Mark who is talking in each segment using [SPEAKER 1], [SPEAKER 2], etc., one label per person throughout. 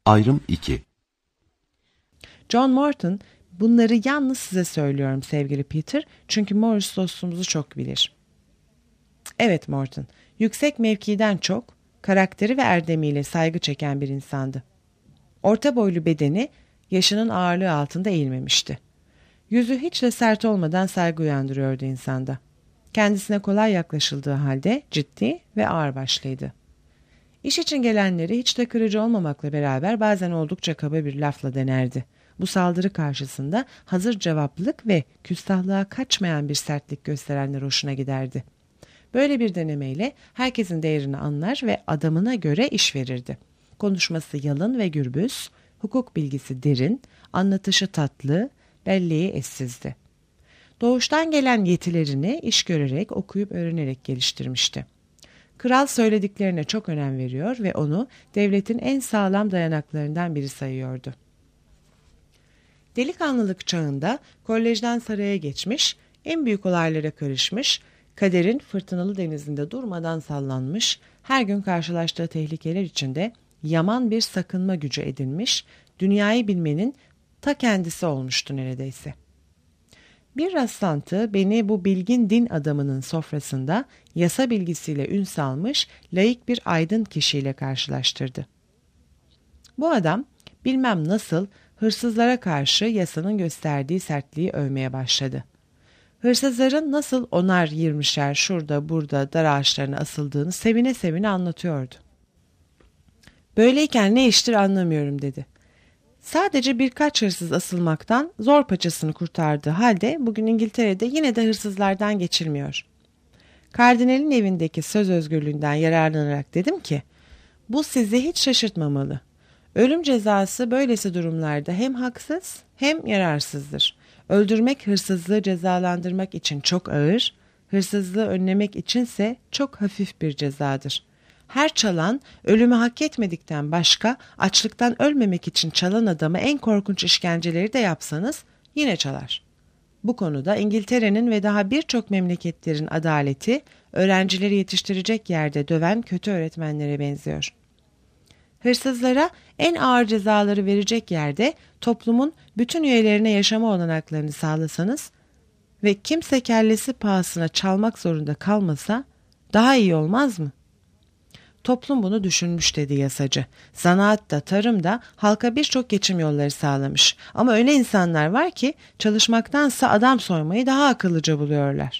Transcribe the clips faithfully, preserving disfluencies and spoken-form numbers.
[SPEAKER 1] Ayrım iki.
[SPEAKER 2] John Morton, bunları yalnız size söylüyorum sevgili Peter, çünkü Morris dostumuzu çok bilir. Evet Morton, yüksek mevkiden çok, karakteri ve erdemiyle saygı çeken bir insandı. Orta boylu bedeni, yaşının ağırlığı altında eğilmemişti. Yüzü hiç de sert olmadan saygı uyandırıyordu insanda. Kendisine kolay yaklaşıldığı halde ciddi ve ağırbaşlıydı. İş için gelenleri hiç de kırıcı olmamakla beraber bazen oldukça kaba bir lafla denerdi. Bu saldırı karşısında hazır cevaplılık ve küstahlığa kaçmayan bir sertlik gösterenler hoşuna giderdi. Böyle bir denemeyle herkesin değerini anlar ve adamına göre iş verirdi. Konuşması yalın ve gürbüz, hukuk bilgisi derin, anlatışı tatlı, belleği eşsizdi. Doğuştan gelen yetilerini iş görerek, okuyup öğrenerek geliştirmişti. Kral söylediklerine çok önem veriyor ve onu devletin en sağlam dayanaklarından biri sayıyordu. Delikanlılık çağında kolejden saraya geçmiş, en büyük olaylara karışmış, kaderin fırtınalı denizinde durmadan sallanmış, her gün karşılaştığı tehlikeler içinde yaman bir sakınma gücü edinmiş, dünyayı bilmenin ta kendisi olmuştu neredeyse. Bir rastlantı beni bu bilgin din adamının sofrasında yasa bilgisiyle ün salmış laik bir aydın kişiyle karşılaştırdı. Bu adam bilmem nasıl hırsızlara karşı yasanın gösterdiği sertliği övmeye başladı. Hırsızların nasıl onar yirmişer şurada burada dar ağaçlarına asıldığını sevine sevine anlatıyordu. Böyleyken ne iştir anlamıyorum dedi. Sadece birkaç hırsız asılmaktan zor paçasını kurtardığı halde bugün İngiltere'de yine de hırsızlardan geçilmiyor. Kardinalin evindeki söz özgürlüğünden yararlanarak dedim ki, bu sizi hiç şaşırtmamalı. Ölüm cezası böylesi durumlarda hem haksız hem yararsızdır. Öldürmek hırsızlığı cezalandırmak için çok ağır, hırsızlığı önlemek içinse çok hafif bir cezadır. Her çalan ölümü hak etmedikten başka açlıktan ölmemek için çalan adama en korkunç işkenceleri de yapsanız yine çalar. Bu konuda İngiltere'nin ve daha birçok memleketlerin adaleti öğrencileri yetiştirecek yerde döven kötü öğretmenlere benziyor. Hırsızlara en ağır cezaları verecek yerde toplumun bütün üyelerine yaşama olanaklarını sağlasanız ve kimse kellesi pahasına çalmak zorunda kalmasa daha iyi olmaz mı? Toplum bunu düşünmüş dedi yasacı. Zanaat da tarım da halka birçok geçim yolları sağlamış. Ama öyle insanlar var ki çalışmaktansa adam soymayı daha akıllıca buluyorlar.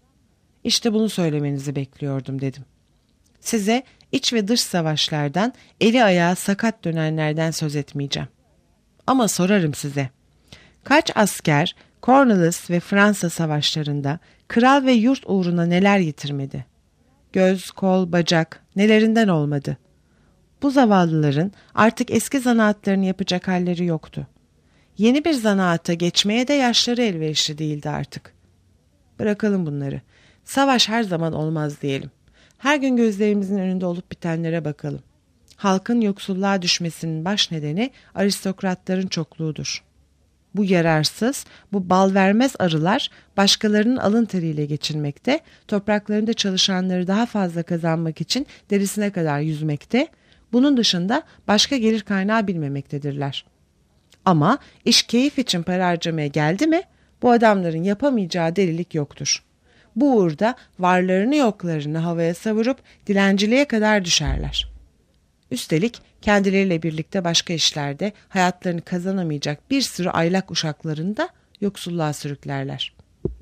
[SPEAKER 2] İşte bunu söylemenizi bekliyordum dedim. Size iç ve dış savaşlardan, eli ayağı sakat dönenlerden söz etmeyeceğim. Ama sorarım size. Kaç asker Cornwallis ve Fransa savaşlarında kral ve yurt uğruna neler yitirmedi? Göz, kol, bacak nelerinden olmadı? Bu zavallıların artık eski zanaatlarını yapacak halleri yoktu. Yeni bir zanaata geçmeye de yaşları elverişli değildi artık. Bırakalım bunları. Savaş her zaman olmaz diyelim. Her gün gözlerimizin önünde olup bitenlere bakalım. Halkın yoksulluğa düşmesinin baş nedeni aristokratların çokluğudur. Bu yararsız, bu bal vermez arılar başkalarının alın teriyle geçinmekte, topraklarında çalışanları daha fazla kazanmak için derisine kadar yüzmekte, bunun dışında başka gelir kaynağı bilmemektedirler. Ama iş keyif için para harcamaya geldi mi, bu adamların yapamayacağı delilik yoktur. Bu uğurda varlarını yoklarını havaya savurup dilenciliğe kadar düşerler. Üstelik kendileriyle birlikte başka işlerde hayatlarını kazanamayacak bir sürü aylak uşaklarını da yoksulluğa sürüklerler.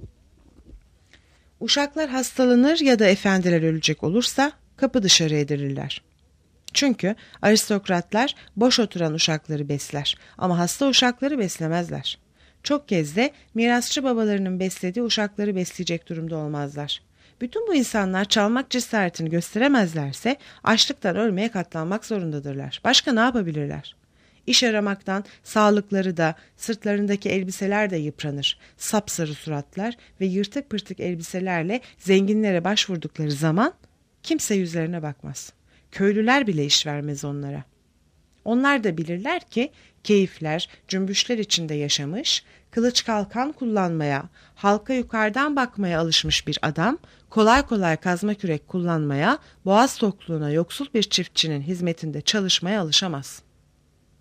[SPEAKER 2] Uşaklar hastalanır ya da efendiler ölecek olursa kapı dışarı edilirler. Çünkü aristokratlar boş oturan uşakları besler ama hasta uşakları beslemezler. Çok kez de mirasçı babalarının beslediği uşakları besleyecek durumda olmazlar. Bütün bu insanlar çalmak cesaretini gösteremezlerse açlıktan ölmeye katlanmak zorundadırlar. Başka ne yapabilirler? İş aramaktan sağlıkları da sırtlarındaki elbiseler de yıpranır. Sapsarı suratlar ve yırtık pırtık elbiselerle zenginlere başvurdukları zaman kimse yüzlerine bakmaz. Köylüler bile iş vermez onlara. Onlar da bilirler ki keyifler, cümbüşler içinde yaşamış, kılıç kalkan kullanmaya, halka yukarıdan bakmaya alışmış bir adam, kolay kolay kazma kürek kullanmaya, boğaz tokluğuna yoksul bir çiftçinin hizmetinde çalışmaya alışamaz.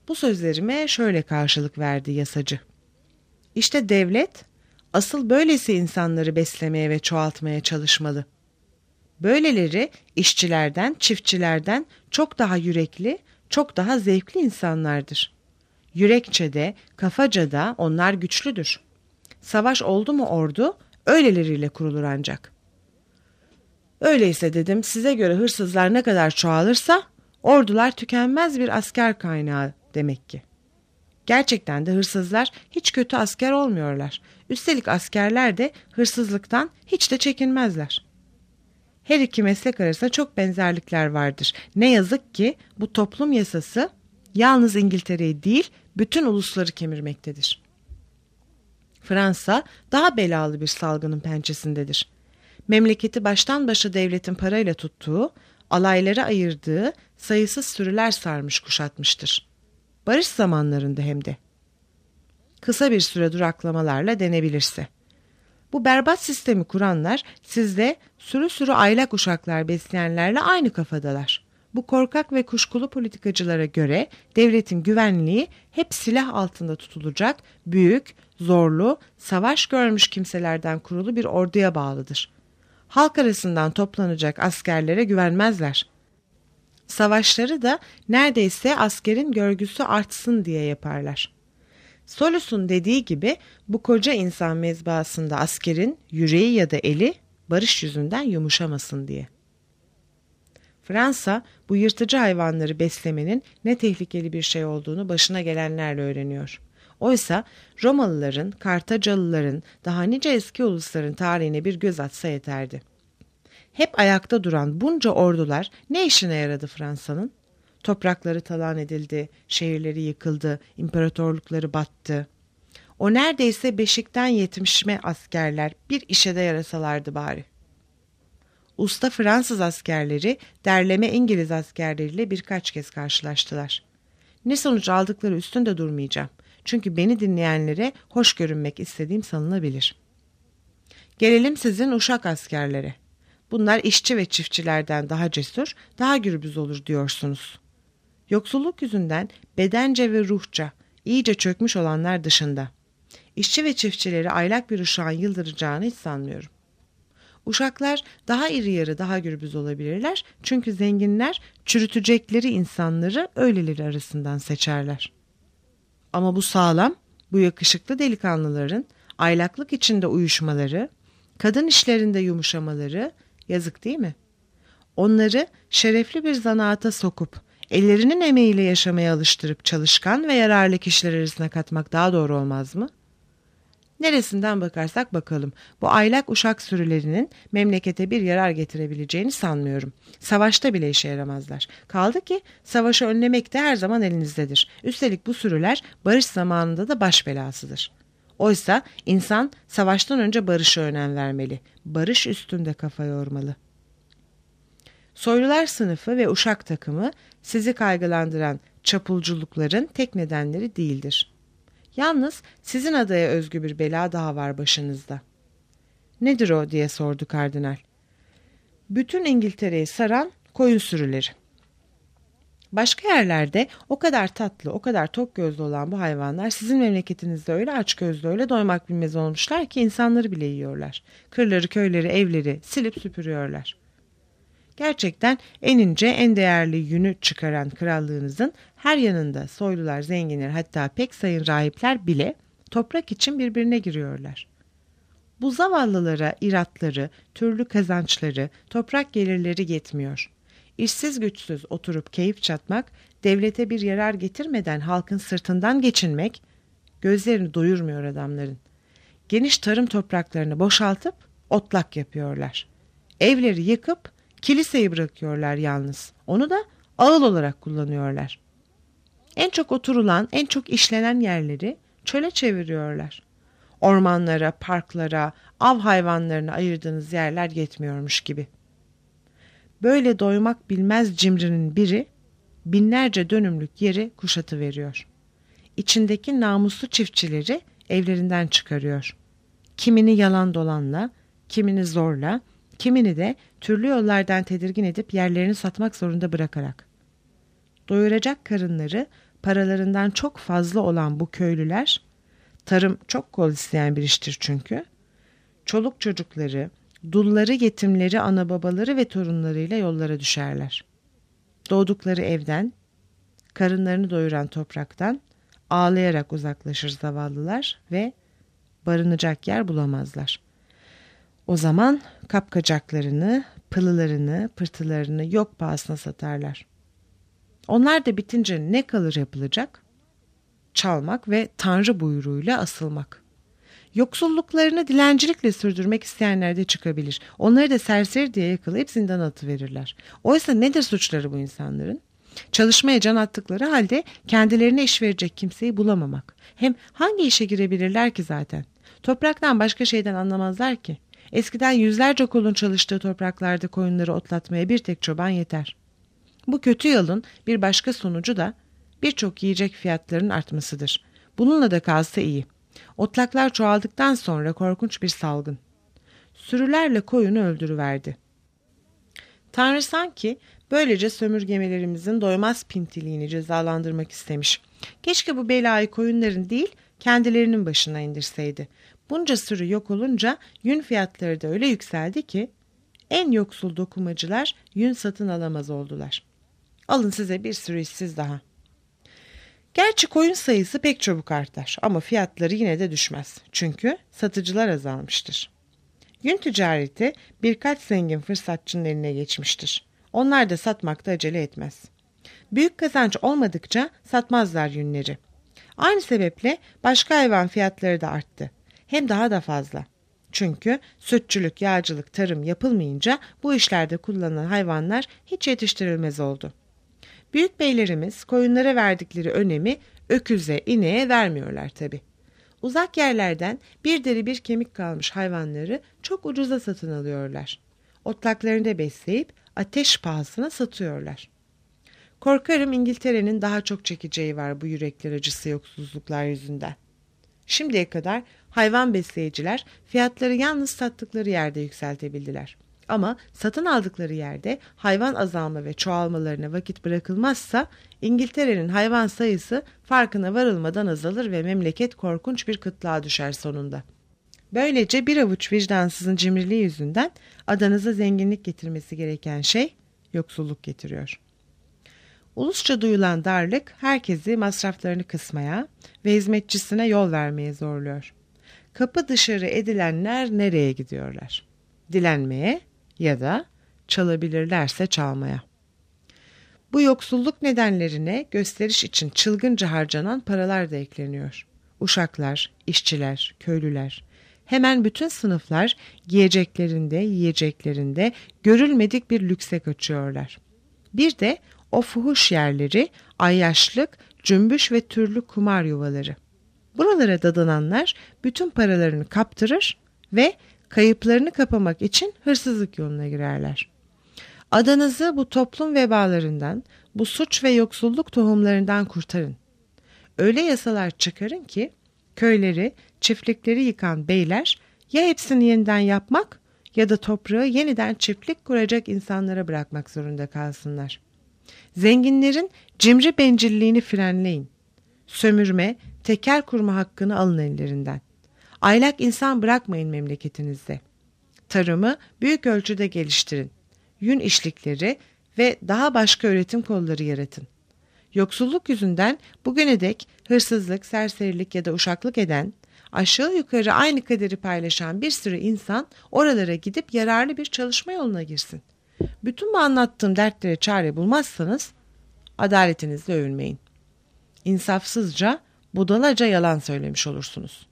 [SPEAKER 2] Bu sözlerime şöyle karşılık verdi yasacı. İşte devlet asıl böylesi insanları beslemeye ve çoğaltmaya çalışmalı. Böyleleri işçilerden, çiftçilerden çok daha yürekli, çok daha zevkli insanlardır. Yürekçede, kafacada onlar güçlüdür. Savaş oldu mu ordu, öyleleriyle kurulur ancak. Öyleyse dedim, size göre hırsızlar ne kadar çoğalırsa, ordular tükenmez bir asker kaynağı demek ki. Gerçekten de hırsızlar hiç kötü asker olmuyorlar. Üstelik askerler de hırsızlıktan hiç de çekinmezler. Her iki meslek arasında çok benzerlikler vardır. Ne yazık ki bu toplum yasası yalnız İngiltere'yi değil, bütün ulusları kemirmektedir. Fransa daha belalı bir salgının pençesindedir. Memleketi baştan başa devletin parayla tuttuğu, alaylara ayırdığı sayısız sürüler sarmış kuşatmıştır. Barış zamanlarında hem de. Kısa bir süre duraklamalarla denebilirse. Bu berbat sistemi kuranlar sizde sürü sürü aylak uşaklar besleyenlerle aynı kafadalar. Bu korkak ve kuşkulu politikacılara göre devletin güvenliği hep silah altında tutulacak, büyük, zorlu, savaş görmüş kimselerden kurulu bir orduya bağlıdır. Halk arasından toplanacak askerlere güvenmezler. Savaşları da neredeyse askerin görgüsü artsın diye yaparlar. Solus'un dediği gibi bu koca insan mezbahasında askerin yüreği ya da eli barış yüzünden yumuşamasın diye. Fransa bu yırtıcı hayvanları beslemenin ne tehlikeli bir şey olduğunu başına gelenlerle öğreniyor. Oysa Romalıların, Kartacalıların, daha nice eski ulusların tarihine bir göz atsa yeterdi. Hep ayakta duran bunca ordular ne işine yaradı Fransa'nın? Toprakları talan edildi, şehirleri yıkıldı, imparatorlukları battı. O neredeyse beşikten yetişme askerler bir işe de yarasalardı bari. Usta Fransız askerleri derleme İngiliz askerleriyle birkaç kez karşılaştılar. Ne sonuç aldıkları üstünde durmayacağım. Çünkü beni dinleyenlere hoş görünmek istediğim sanılabilir. Gelelim sizin uşak askerlere. Bunlar işçi ve çiftçilerden daha cesur, daha gürbüz olur diyorsunuz. Yoksulluk yüzünden bedence ve ruhça iyice çökmüş olanlar dışında. İşçi ve çiftçileri aylak bir uşağın yıldıracağını hiç sanmıyorum. Uşaklar daha iri yarı, daha gürbüz olabilirler. Çünkü zenginler çürütecekleri insanları öyleleri arasından seçerler. Ama bu sağlam, bu yakışıklı delikanlıların aylaklık içinde uyuşmaları, kadın işlerinde yumuşamaları yazık değil mi? Onları şerefli bir zanaata sokup, ellerinin emeğiyle yaşamaya alıştırıp çalışkan ve yararlı kişiler arasına katmak daha doğru olmaz mı? Neresinden bakarsak bakalım, bu aylak uşak sürülerinin memlekete bir yarar getirebileceğini sanmıyorum. Savaşta bile işe yaramazlar. Kaldı ki savaşı önlemek de her zaman elinizdedir. Üstelik bu sürüler barış zamanında da baş belasıdır. Oysa insan savaştan önce barışa önem vermeli. Barış üstünde kafa yormalı. Soylular sınıfı ve uşak takımı sizi kaygılandıran çapulculukların tek nedenleri değildir. Yalnız sizin adaya özgü bir bela daha var başınızda. Nedir o diye sordu kardinal. Bütün İngiltere'yi saran koyun sürüleri. Başka yerlerde o kadar tatlı, o kadar tok gözlü olan bu hayvanlar sizin memleketinizde öyle aç gözlü, öyle doymak bilmez olmuşlar ki insanları bile yiyorlar. Kırları, köyleri, evleri silip süpürüyorlar. Gerçekten en ince, en değerli yünü çıkaran krallığınızın her yanında soylular, zenginler, hatta pek sayın rahipler bile toprak için birbirine giriyorlar. Bu zavallılara iratları, türlü kazançları, toprak gelirleri yetmiyor. İşsiz güçsüz oturup keyif çatmak, devlete bir yarar getirmeden halkın sırtından geçinmek, gözlerini doyurmuyor adamların. Geniş tarım topraklarını boşaltıp otlak yapıyorlar. Evleri yıkıp kiliseyi bırakıyorlar yalnız. Onu da ağıl olarak kullanıyorlar. En çok oturulan, en çok işlenen yerleri çöle çeviriyorlar. Ormanlara, parklara, av hayvanlarına ayırdığınız yerler yetmiyormuş gibi. Böyle doymak bilmez cimrinin biri binlerce dönümlük yeri kuşatıveriyor. İçindeki namuslu çiftçileri evlerinden çıkarıyor. Kimini yalan dolanla, kimini zorla, kimini de türlü yollardan tedirgin edip yerlerini satmak zorunda bırakarak. Doyuracak karınları paralarından çok fazla olan bu köylüler, tarım çok kol isteyen bir iştir çünkü, çoluk çocukları, dulları, yetimleri, ana babaları ve torunlarıyla yollara düşerler. Doğdukları evden, karınlarını doyuran topraktan ağlayarak uzaklaşır zavallılar ve barınacak yer bulamazlar. O zaman kapkacaklarını, pılılarını, pırtılarını yok pahasına satarlar. Onlar da bitince ne kalır yapılacak? Çalmak ve Tanrı buyruğuyla asılmak. Yoksulluklarını dilencilikle sürdürmek isteyenler de çıkabilir. Onları da serseri diye yakalayıp zindana atıverirler. Oysa nedir suçları bu insanların? Çalışmaya can attıkları halde kendilerine iş verecek kimseyi bulamamak. Hem hangi işe girebilirler ki zaten? Topraktan başka şeyden anlamazlar ki. Eskiden yüzlerce kolun çalıştığı topraklarda koyunları otlatmaya bir tek çoban yeter. Bu kötü yolun bir başka sonucu da birçok yiyecek fiyatlarının artmasıdır. Bununla da kalsa iyi. Otlaklar çoğaldıktan sonra korkunç bir salgın. Sürülerle koyunu öldürüverdi. Tanrı sanki böylece sömürgemelerimizin doymaz pintiliğini cezalandırmak istemiş. Keşke bu belayı koyunların değil kendilerinin başına indirseydi. Bunca sürü yok olunca yün fiyatları da öyle yükseldi ki en yoksul dokumacılar yün satın alamaz oldular. Alın size bir sürü işsiz daha. Gerçi koyun sayısı pek çabuk artar ama fiyatları yine de düşmez. Çünkü satıcılar azalmıştır. Yün ticareti birkaç zengin fırsatçının eline geçmiştir. Onlar da satmakta acele etmez. Büyük kazanç olmadıkça satmazlar yünleri. Aynı sebeple başka hayvan fiyatları da arttı. Hem daha da fazla. Çünkü sütçülük, yağcılık, tarım yapılmayınca bu işlerde kullanılan hayvanlar hiç yetiştirilmez oldu. Büyük beylerimiz koyunlara verdikleri önemi öküze, ineğe vermiyorlar tabii. Uzak yerlerden bir deri bir kemik kalmış hayvanları çok ucuza satın alıyorlar. Otlaklarında besleyip ateş pahasına satıyorlar. Korkarım İngiltere'nin daha çok çekeceği var bu yürekler acısı yoksulluklar yüzünden. Şimdiye kadar hayvan besleyiciler fiyatları yalnız sattıkları yerde yükseltebildiler. Ama satın aldıkları yerde hayvan azalma ve çoğalmalarına vakit bırakılmazsa İngiltere'nin hayvan sayısı farkına varılmadan azalır ve memleket korkunç bir kıtlığa düşer sonunda. Böylece bir avuç vicdansızın cimriliği yüzünden adanıza zenginlik getirmesi gereken şey yoksulluk getiriyor. Ulusça duyulan darlık herkesi masraflarını kısmaya ve hizmetçisine yol vermeye zorluyor. Kapı dışarı edilenler nereye gidiyorlar? Dilenmeye ya da çalabilirlerse çalmaya. Bu yoksulluk nedenlerine gösteriş için çılgınca harcanan paralar da ekleniyor. Uşaklar, işçiler, köylüler, hemen bütün sınıflar giyeceklerinde, yiyeceklerinde görülmedik bir lükse kaçıyorlar. Bir de o fuhuş yerleri, ayyaşlık, cümbüş ve türlü kumar yuvaları. Buralara dadananlar bütün paralarını kaptırır ve kayıplarını kapamak için hırsızlık yoluna girerler. Adanızı bu toplum vebalarından, bu suç ve yoksulluk tohumlarından kurtarın. Öyle yasalar çıkarın ki köyleri, çiftlikleri yıkan beyler ya hepsini yeniden yapmak ya da toprağı yeniden çiftlik kuracak insanlara bırakmak zorunda kalsınlar. Zenginlerin cimri bencilliğini frenleyin. Sömürme, tekel kurma hakkını alın ellerinden. Aylak insan bırakmayın memleketinizde. Tarımı büyük ölçüde geliştirin. Yün işlikleri ve daha başka üretim kolları yaratın. Yoksulluk yüzünden bugüne dek hırsızlık, serserilik ya da uşaklık eden, aşağı yukarı aynı kaderi paylaşan bir sürü insan oralara gidip yararlı bir çalışma yoluna girsin. Bütün bu anlattığım dertlere çare bulmazsanız adaletinizle övünmeyin. İnsafsızca, budalaca yalan söylemiş olursunuz.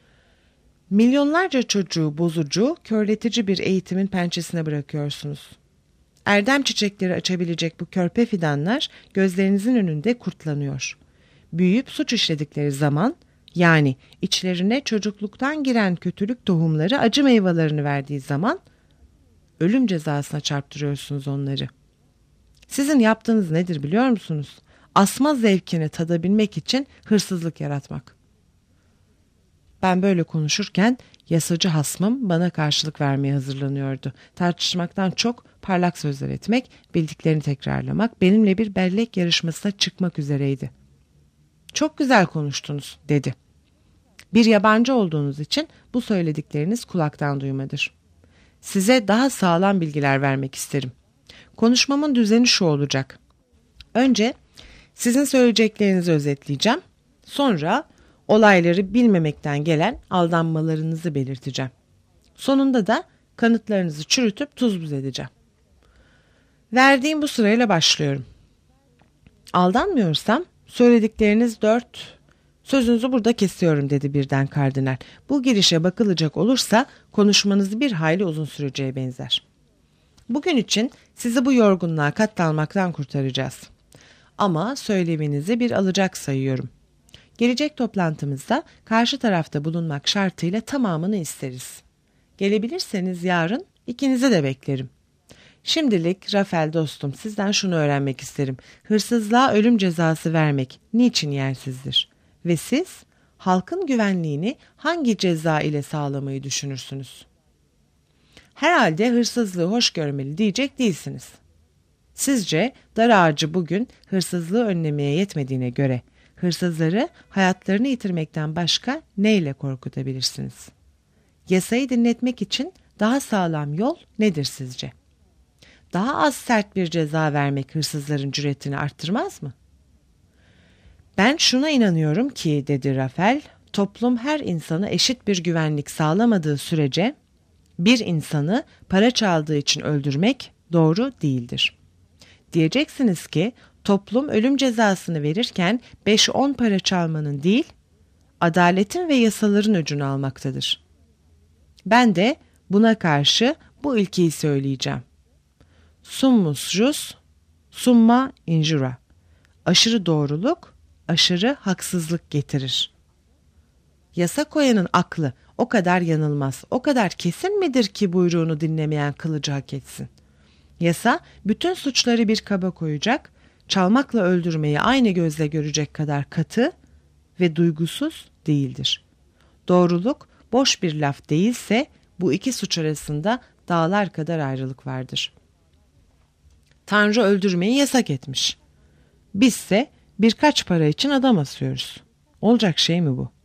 [SPEAKER 2] Milyonlarca çocuğu bozucu, körletici bir eğitimin pençesine bırakıyorsunuz. Erdem çiçekleri açabilecek bu körpe fidanlar gözlerinizin önünde kurtlanıyor. Büyüyüp suç işledikleri zaman, yani içlerine çocukluktan giren kötülük tohumları acı meyvelerini verdiği zaman ölüm cezasına çarptırıyorsunuz onları. Sizin yaptığınız nedir biliyor musunuz? Asma zevkini tadabilmek için hırsızlık yaratmak. Ben böyle konuşurken yasacı hasmım bana karşılık vermeye hazırlanıyordu. Tartışmaktan çok parlak sözler etmek, bildiklerini tekrarlamak, benimle bir bellek yarışmasına çıkmak üzereydi. Çok güzel konuştunuz dedi. Bir yabancı olduğunuz için bu söyledikleriniz kulaktan duymadır. Size daha sağlam bilgiler vermek isterim. Konuşmamın düzeni şu olacak. Önce sizin söyleyeceklerinizi özetleyeceğim. Sonra olayları bilmemekten gelen aldanmalarınızı belirteceğim. Sonunda da kanıtlarınızı çürütüp tuz buz edeceğim. Verdiğim bu sırayla başlıyorum. Aldanmıyorsam söyledikleriniz dört, sözünüzü burada kesiyorum dedi birden kardinal. Bu girişe bakılacak olursa konuşmanız bir hayli uzun süreceğe benzer. Bugün için sizi bu yorgunluğa katlanmaktan kurtaracağız. Ama söyleminizi bir alacak sayıyorum. Gelecek toplantımızda karşı tarafta bulunmak şartıyla tamamını isteriz. Gelebilirseniz yarın ikinizi de beklerim. Şimdilik Rafael dostum sizden şunu öğrenmek isterim. Hırsızlığa ölüm cezası vermek niçin yersizdir? Ve siz halkın güvenliğini hangi ceza ile sağlamayı düşünürsünüz? Herhalde hırsızlığı hoş görmeli diyecek değilsiniz. Sizce dar ağacı bugün hırsızlığı önlemeye yetmediğine göre hırsızları hayatlarını yitirmekten başka neyle korkutabilirsiniz? Yasayı dinletmek için daha sağlam yol nedir sizce? Daha az sert bir ceza vermek hırsızların cüretini arttırmaz mı? Ben şuna inanıyorum ki dedi Rafael, toplum her insana eşit bir güvenlik sağlamadığı sürece bir insanı para çaldığı için öldürmek doğru değildir. Diyeceksiniz ki toplum ölüm cezasını verirken beş on para çalmanın değil, adaletin ve yasaların öcünü almaktadır. Ben de buna karşı bu ilkeyi söyleyeceğim. Summus jus, summa injura. Aşırı doğruluk, aşırı haksızlık getirir. Yasa koyanın aklı o kadar yanılmaz, o kadar kesin midir ki buyruğunu dinlemeyen kılıcı hak etsin? Yasa bütün suçları bir kaba koyacak, çalmakla öldürmeyi aynı gözle görecek kadar katı ve duygusuz değildir. Doğruluk boş bir laf değilse bu iki suç arasında dağlar kadar ayrılık vardır. Tanrı öldürmeyi yasak etmiş. Bizse birkaç para için adam asıyoruz. Olacak şey mi bu?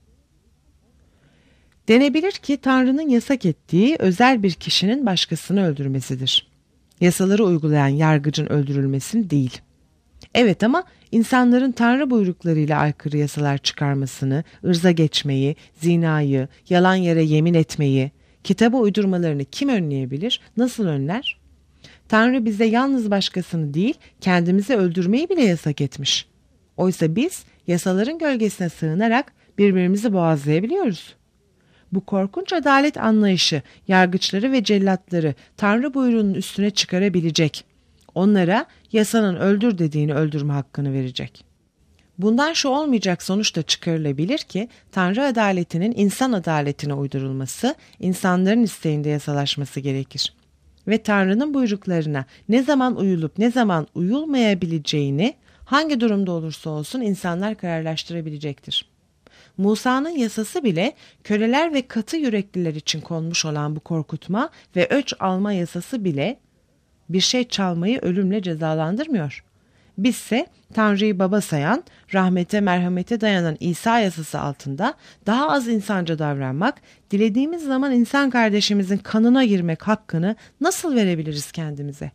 [SPEAKER 2] Denebilir ki Tanrı'nın yasak ettiği özel bir kişinin başkasını öldürmesidir. Yasaları uygulayan yargıcın öldürülmesini değil. Evet ama insanların Tanrı buyruklarıyla aykırı yasalar çıkarmasını, ırza geçmeyi, zinayı, yalan yere yemin etmeyi, kitaba uydurmalarını kim önleyebilir, nasıl önler? Tanrı bize yalnız başkasını değil, kendimizi öldürmeyi bile yasak etmiş. Oysa biz yasaların gölgesine sığınarak birbirimizi boğazlayabiliyoruz. Bu korkunç adalet anlayışı yargıçları ve cellatları Tanrı buyruğunun üstüne çıkarabilecek. Onlara yasanın öldür dediğini öldürme hakkını verecek. Bundan şu olmayacak sonuç da çıkarılabilir ki Tanrı adaletinin insan adaletine uydurulması, insanların isteğinde yasalaşması gerekir. Ve Tanrı'nın buyruklarına ne zaman uyulup ne zaman uyulmayabileceğini hangi durumda olursa olsun insanlar kararlaştırabilecektir. Musa'nın yasası bile köleler ve katı yürekliler için konmuş olan bu korkutma ve öç alma yasası bile bir şey çalmayı ölümle cezalandırmıyor. Bizse Tanrı'yı baba sayan, rahmete merhamete dayanan İsa yasası altında daha az insanca davranmak, dilediğimiz zaman insan kardeşimizin kanına girmek hakkını nasıl verebiliriz kendimize?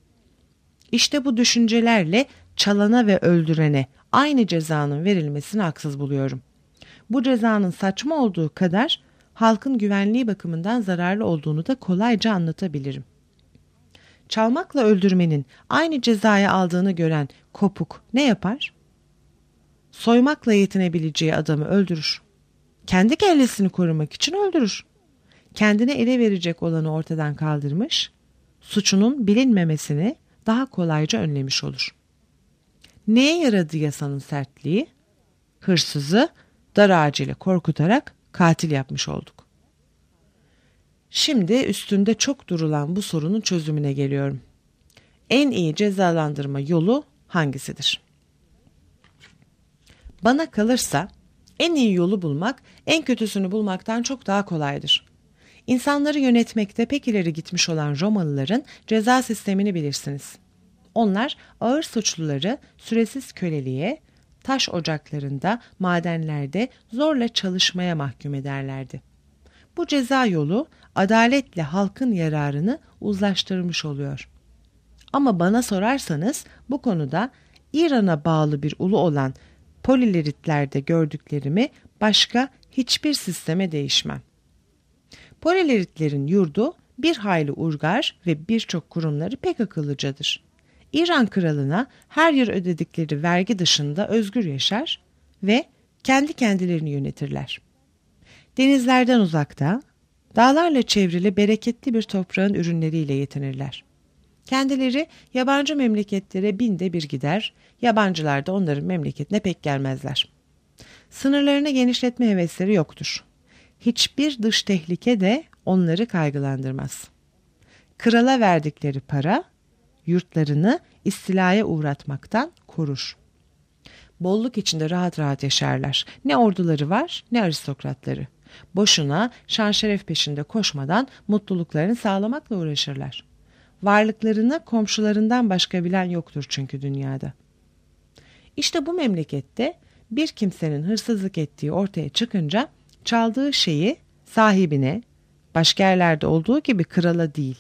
[SPEAKER 2] İşte bu düşüncelerle çalana ve öldürene aynı cezanın verilmesini haksız buluyorum. Bu cezanın saçma olduğu kadar halkın güvenliği bakımından zararlı olduğunu da kolayca anlatabilirim. Çalmakla öldürmenin aynı cezayı aldığını gören kopuk ne yapar? Soymakla yetinebileceği adamı öldürür. Kendi kellesini korumak için öldürür. Kendine ele verecek olanı ortadan kaldırmış, suçunun bilinmemesini daha kolayca önlemiş olur. Neye yaradı yasanın sertliği? Hırsızı dar ağacıyla korkutarak katil yapmış olduk. Şimdi üstünde çok durulan bu sorunun çözümüne geliyorum. En iyi cezalandırma yolu hangisidir? Bana kalırsa en iyi yolu bulmak en kötüsünü bulmaktan çok daha kolaydır. İnsanları yönetmekte pek ileri gitmiş olan Romalıların ceza sistemini bilirsiniz. Onlar ağır suçluları süresiz köleliğe, taş ocaklarında, madenlerde zorla çalışmaya mahkum ederlerdi. Bu ceza yolu adaletle halkın yararını uzlaştırmış oluyor. Ama bana sorarsanız bu konuda İran'a bağlı bir ulu olan Polileritlerde gördüklerimi başka hiçbir sisteme değişmem. Polileritlerin yurdu bir hayli urgar ve birçok kurumları pek akıllıcadır. İran kralına her yıl ödedikleri vergi dışında özgür yaşar ve kendi kendilerini yönetirler. Denizlerden uzakta, dağlarla çevrili bereketli bir toprağın ürünleriyle yetinirler. Kendileri yabancı memleketlere binde bir gider, yabancılar da onların memleketine pek gelmezler. Sınırlarını genişletme hevesleri yoktur. Hiçbir dış tehlike de onları kaygılandırmaz. Krala verdikleri para, yurtlarını istilaya uğratmaktan korur. Bolluk içinde rahat rahat yaşarlar. Ne orduları var ne aristokratları. Boşuna şan şeref peşinde koşmadan mutluluklarını sağlamakla uğraşırlar. Varlıklarını komşularından başka bilen yoktur çünkü dünyada. İşte bu memlekette bir kimsenin hırsızlık ettiği ortaya çıkınca çaldığı şeyi sahibine, başka yerlerde olduğu gibi krala değil,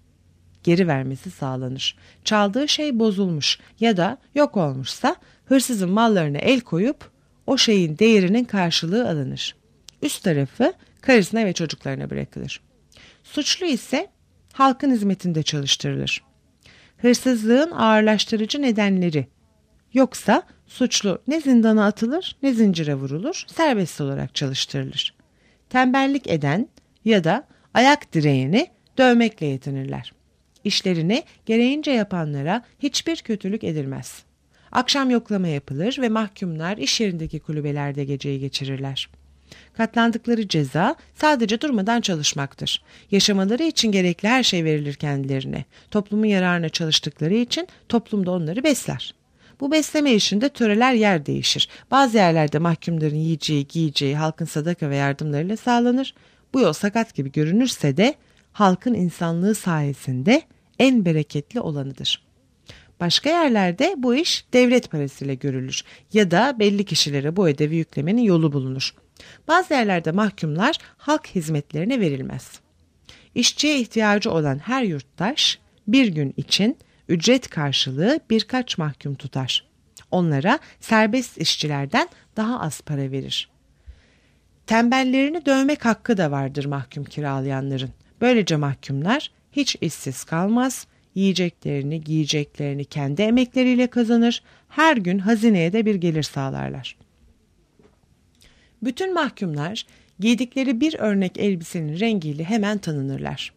[SPEAKER 2] geri vermesi sağlanır. Çaldığı şey bozulmuş ya da yok olmuşsa hırsızın mallarına el koyup o şeyin değerinin karşılığı alınır. Üst tarafı karısına ve çocuklarına bırakılır. Suçlu ise halkın hizmetinde çalıştırılır. Hırsızlığın ağırlaştırıcı nedenleri yoksa suçlu ne zindana atılır ne zincire vurulur, serbest olarak çalıştırılır. Tembellik eden ya da ayak direyeni dövmekle yetinirler. İşlerini gereğince yapanlara hiçbir kötülük edilmez. Akşam yoklama yapılır ve mahkumlar iş yerindeki kulübelerde geceyi geçirirler. Katlandıkları ceza sadece durmadan çalışmaktır. Yaşamaları için gerekli her şey verilir kendilerine. Toplumun yararına çalıştıkları için toplum da onları besler. Bu besleme işinde töreler yer değişir. Bazı yerlerde mahkumların yiyeceği, giyeceği halkın sadaka ve yardımlarıyla sağlanır. Bu yol sakat gibi görünürse de halkın insanlığı sayesinde en bereketli olanıdır. Başka yerlerde bu iş devlet parasıyla görülür ya da belli kişilere bu ödevi yüklemenin yolu bulunur. Bazı yerlerde mahkumlar halk hizmetlerine verilmez. İşçiye ihtiyacı olan her yurttaş bir gün için ücret karşılığı birkaç mahkum tutar. Onlara serbest işçilerden daha az para verir. Tembellerini dövmek hakkı da vardır mahkum kiralayanların. Böylece mahkumlar hiç işsiz kalmaz, yiyeceklerini, giyeceklerini kendi emekleriyle kazanır, her gün hazineye de bir gelir sağlarlar. Bütün mahkumlar giydikleri bir örnek elbisenin rengiyle hemen tanınırlar.